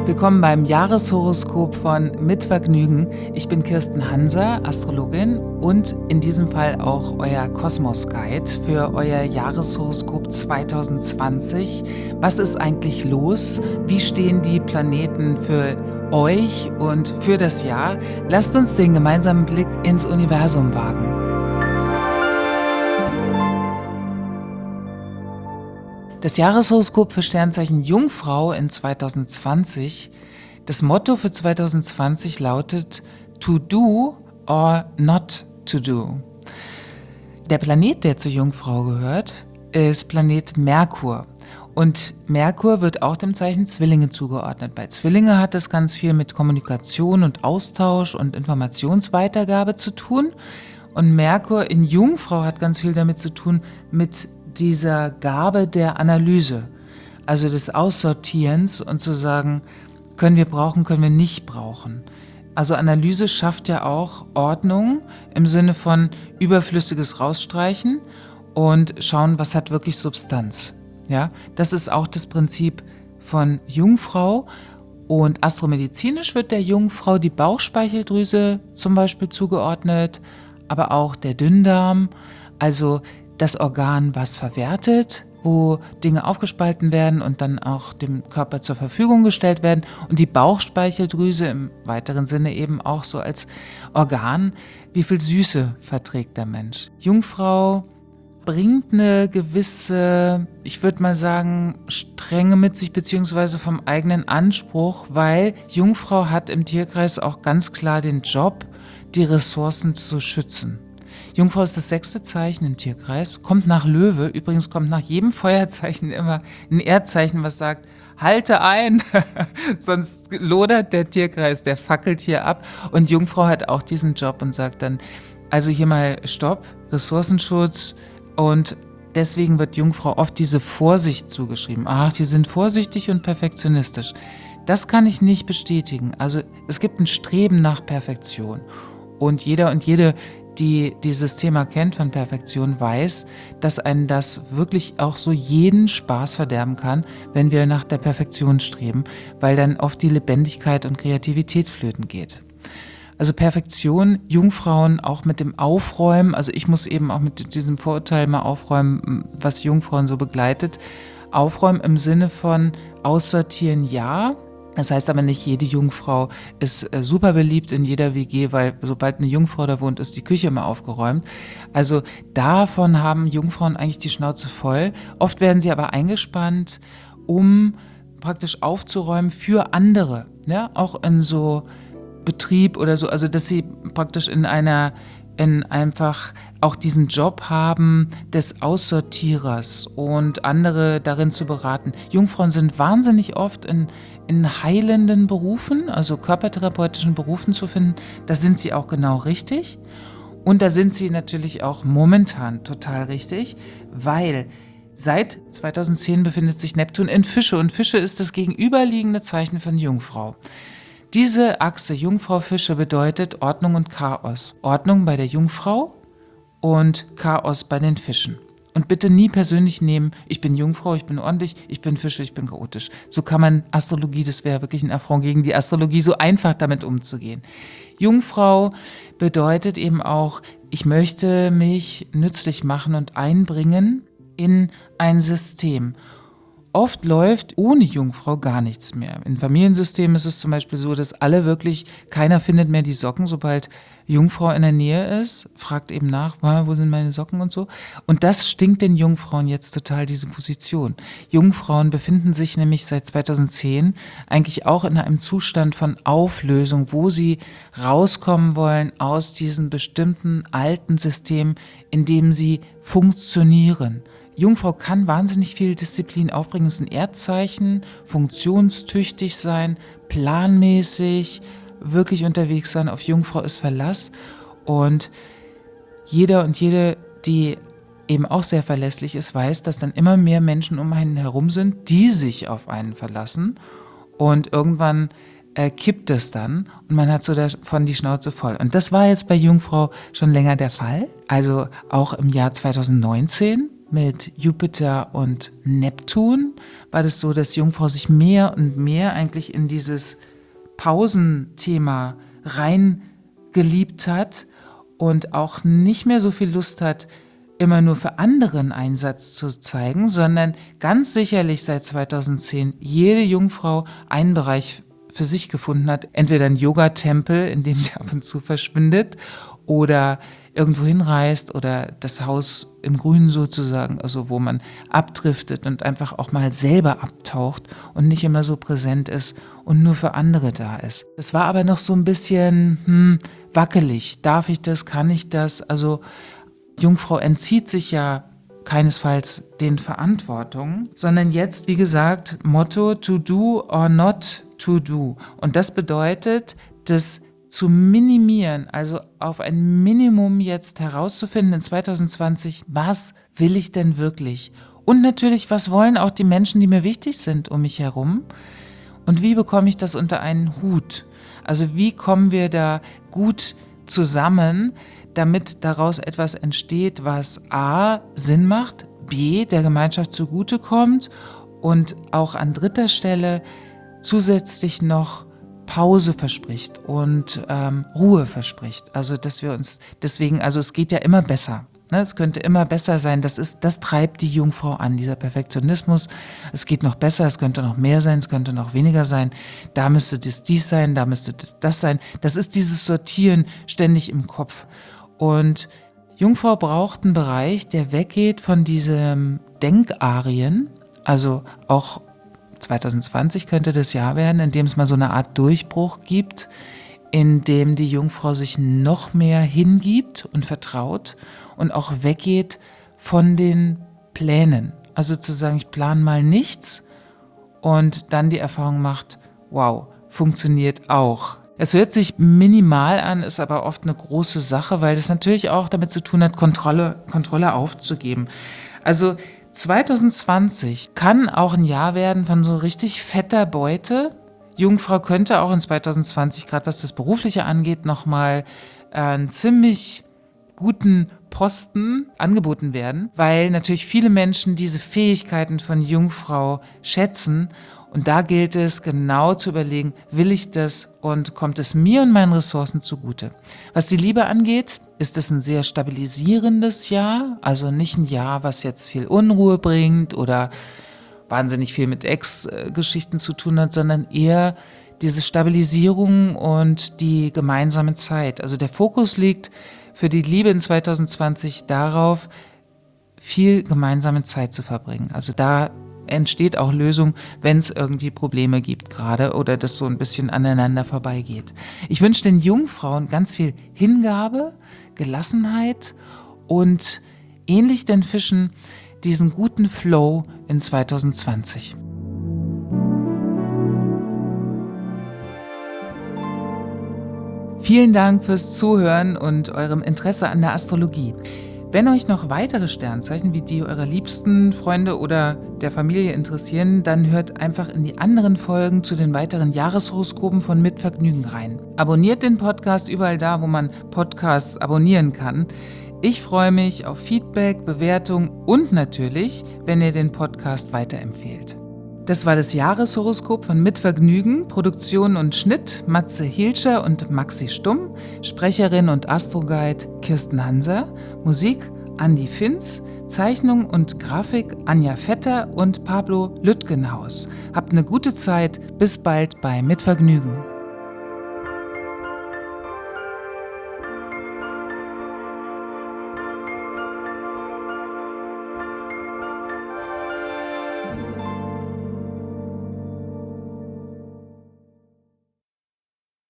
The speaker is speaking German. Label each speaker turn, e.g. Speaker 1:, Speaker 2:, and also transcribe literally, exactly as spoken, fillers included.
Speaker 1: Willkommen beim Jahreshoroskop von Mit Vergnügen. Ich bin Kirsten Hanser, Astrologin und in diesem Fall auch euer Kosmos-Guide für euer Jahreshoroskop zwanzig zwanzig. Was ist eigentlich los? Wie stehen die Planeten für euch und für das Jahr? Lasst uns den gemeinsamen Blick ins Universum wagen. Das Jahreshoroskop für Sternzeichen Jungfrau in zwanzig zwanzig. Das Motto für zwanzig zwanzig lautet To do or not to do. Der Planet, der zur Jungfrau gehört, ist Planet Merkur. Und Merkur wird auch dem Zeichen Zwillinge zugeordnet. Bei Zwillinge hat es ganz viel mit Kommunikation und Austausch und Informationsweitergabe zu tun. Und Merkur in Jungfrau hat ganz viel damit zu tun mit dieser Gabe der Analyse, also des Aussortierens und zu sagen, können wir brauchen, können wir nicht brauchen. Also Analyse schafft ja auch Ordnung im Sinne von überflüssiges rausstreichen und schauen, was hat wirklich Substanz. Ja, das ist auch das Prinzip von Jungfrau. Und astromedizinisch wird der Jungfrau die Bauchspeicheldrüse zum Beispiel zugeordnet, aber auch der Dünndarm, also das Organ, was verwertet, wo Dinge aufgespalten werden und dann auch dem Körper zur Verfügung gestellt werden. Und die Bauchspeicheldrüse im weiteren Sinne eben auch so als Organ, wie viel Süße verträgt der Mensch. Jungfrau bringt eine gewisse, ich würde mal sagen, Strenge mit sich, beziehungsweise vom eigenen Anspruch, weil Jungfrau hat im Tierkreis auch ganz klar den Job, die Ressourcen zu schützen. Jungfrau ist das sechste Zeichen im Tierkreis, kommt nach Löwe. Übrigens kommt nach jedem Feuerzeichen immer ein Erdzeichen, was sagt, halte ein, sonst lodert der Tierkreis, der fackelt hier ab. Und Jungfrau hat auch diesen Job und sagt dann, also hier mal Stopp, Ressourcenschutz. Und deswegen wird Jungfrau oft diese Vorsicht zugeschrieben. Ach, die sind vorsichtig und perfektionistisch. Das kann ich nicht bestätigen. Also es gibt ein Streben nach Perfektion. Und jeder und jede, die dieses Thema kennt von Perfektion, weiß, dass einen das wirklich auch so jeden Spaß verderben kann, wenn wir nach der Perfektion streben, weil dann oft die Lebendigkeit und Kreativität flöten geht. Also Perfektion, Jungfrauen auch mit dem Aufräumen, also ich muss eben auch mit diesem Vorurteil mal aufräumen, was Jungfrauen so begleitet. Aufräumen im Sinne von aussortieren, ja. Das heißt aber nicht, jede Jungfrau ist äh, super beliebt in jeder W G, weil sobald eine Jungfrau da wohnt, ist die Küche immer aufgeräumt. Also davon haben Jungfrauen eigentlich die Schnauze voll. Oft werden sie aber eingespannt, um praktisch aufzuräumen für andere, ja, auch in so Betrieb oder so, also dass sie praktisch in einer in einfach auch diesen Job haben des Aussortierers und andere darin zu beraten. Jungfrauen sind wahnsinnig oft in, in heilenden Berufen, also körpertherapeutischen Berufen zu finden. Da sind sie auch genau richtig. Und da sind sie natürlich auch momentan total richtig, weil seit zwanzig zehn befindet sich Neptun in Fische und Fische ist das gegenüberliegende Zeichen von Jungfrau. Diese Achse Jungfrau-Fische bedeutet Ordnung und Chaos. Ordnung bei der Jungfrau und Chaos bei den Fischen. Und bitte nie persönlich nehmen, ich bin Jungfrau, ich bin ordentlich, ich bin Fische, ich bin chaotisch. So kann man Astrologie, das wäre wirklich ein Affront gegen die Astrologie, so einfach damit umzugehen. Jungfrau bedeutet eben auch, ich möchte mich nützlich machen und einbringen in ein System. Oft läuft ohne Jungfrau gar nichts mehr. In Familiensystemen ist es zum Beispiel so, dass alle wirklich, keiner findet mehr die Socken, sobald Jungfrau in der Nähe ist, fragt eben nach, wo sind meine Socken und so. Und das stinkt den Jungfrauen jetzt total, diese Position. Jungfrauen befinden sich nämlich seit zwanzig zehn eigentlich auch in einem Zustand von Auflösung, wo sie rauskommen wollen aus diesem bestimmten alten System, in dem sie funktionieren. Jungfrau kann wahnsinnig viel Disziplin aufbringen, es ist ein Erdzeichen, funktionstüchtig sein, planmäßig, wirklich unterwegs sein, auf Jungfrau ist Verlass. Und jeder und jede, die eben auch sehr verlässlich ist, weiß, dass dann immer mehr Menschen um einen herum sind, die sich auf einen verlassen. Und irgendwann äh, kippt es dann und man hat so davon die Schnauze voll. Und das war jetzt bei Jungfrau schon länger der Fall, also auch im Jahr zwanzig neunzehn. mit Jupiter und Neptun war das so, dass Jungfrau sich mehr und mehr eigentlich in dieses Pausenthema reingeliebt hat und auch nicht mehr so viel Lust hat, immer nur für andere einen Einsatz zu zeigen, sondern ganz sicherlich seit zweitausendzehn jede Jungfrau einen Bereich für sich gefunden hat, entweder ein Yoga-Tempel, in dem sie ab und zu verschwindet, oder irgendwo hinreist oder das Haus im Grünen sozusagen, also wo man abdriftet und einfach auch mal selber abtaucht und nicht immer so präsent ist und nur für andere da ist. Das war aber noch so ein bisschen hm, wackelig. Darf ich das? Kann ich das? Also Jungfrau entzieht sich ja keinesfalls den Verantwortungen, sondern jetzt, wie gesagt, Motto to do or not to do. Und das bedeutet, das zu minimieren, also auf ein Minimum jetzt herauszufinden in zweitausendzwanzig, was will ich denn wirklich? Und natürlich, was wollen auch die Menschen, die mir wichtig sind um mich herum? Und wie bekomme ich das unter einen Hut? Also wie kommen wir da gut zusammen, damit daraus etwas entsteht, was a. Sinn macht, b. der Gemeinschaft zugutekommt und auch an dritter Stelle zusätzlich noch Pause verspricht und ähm, Ruhe verspricht. Also dass wir uns deswegen, also es geht ja immer besser. Ne? Es könnte immer besser sein. Das ist, das treibt die Jungfrau an, dieser Perfektionismus. Es geht noch besser, es könnte noch mehr sein, es könnte noch weniger sein. Da müsste das dies sein, da müsste das das sein. Das ist dieses Sortieren ständig im Kopf. Und Jungfrau braucht einen Bereich, der weggeht von diesem Denkarien, also auch zweitausendzwanzig könnte das Jahr werden, in dem es mal so eine Art Durchbruch gibt, in dem die Jungfrau sich noch mehr hingibt und vertraut und auch weggeht von den Plänen. Also zu sagen, ich plane mal nichts und dann die Erfahrung macht, wow, funktioniert auch. Es hört sich minimal an, ist aber oft eine große Sache, weil das natürlich auch damit zu tun hat, Kontrolle, Kontrolle aufzugeben. Also zweitausendzwanzig kann auch ein Jahr werden von so richtig fetter Beute. Jungfrau könnte auch in zweitausendzwanzig, gerade was das Berufliche angeht, nochmal äh, einen ziemlich guten Posten angeboten werden, weil natürlich viele Menschen diese Fähigkeiten von Jungfrau schätzen. Und da gilt es genau zu überlegen, will ich das und kommt es mir und meinen Ressourcen zugute. Was die Liebe angeht, ist es ein sehr stabilisierendes Jahr, also nicht ein Jahr, was jetzt viel Unruhe bringt oder wahnsinnig viel mit Ex-Geschichten zu tun hat, sondern eher diese Stabilisierung und die gemeinsame Zeit. Also der Fokus liegt für die Liebe in zweitausendzwanzig darauf, viel gemeinsame Zeit zu verbringen. Also da entsteht auch Lösung, wenn es irgendwie Probleme gibt gerade oder das so ein bisschen aneinander vorbeigeht. Ich wünsche den Jungfrauen ganz viel Hingabe, Gelassenheit und ähnlich den Fischen diesen guten Flow in zweitausendzwanzig. Vielen Dank fürs Zuhören und eurem Interesse an der Astrologie. Wenn euch noch weitere Sternzeichen wie die eurer liebsten Freunde oder der Familie interessieren, dann hört einfach in die anderen Folgen zu den weiteren Jahreshoroskopen von Mit Vergnügen rein. Abonniert den Podcast überall da, wo man Podcasts abonnieren kann. Ich freue mich auf Feedback, Bewertung und natürlich, wenn ihr den Podcast weiterempfehlt. Das war das Jahreshoroskop von Mit Vergnügen, Produktion und Schnitt Matze Hilscher und Maxi Stumm, Sprecherin und Astroguide Kirsten Hanser, Musik Andi Finz, Zeichnung und Grafik Anja Vetter und Pablo Lütgenhaus. Habt eine gute Zeit, bis bald bei Mit Vergnügen.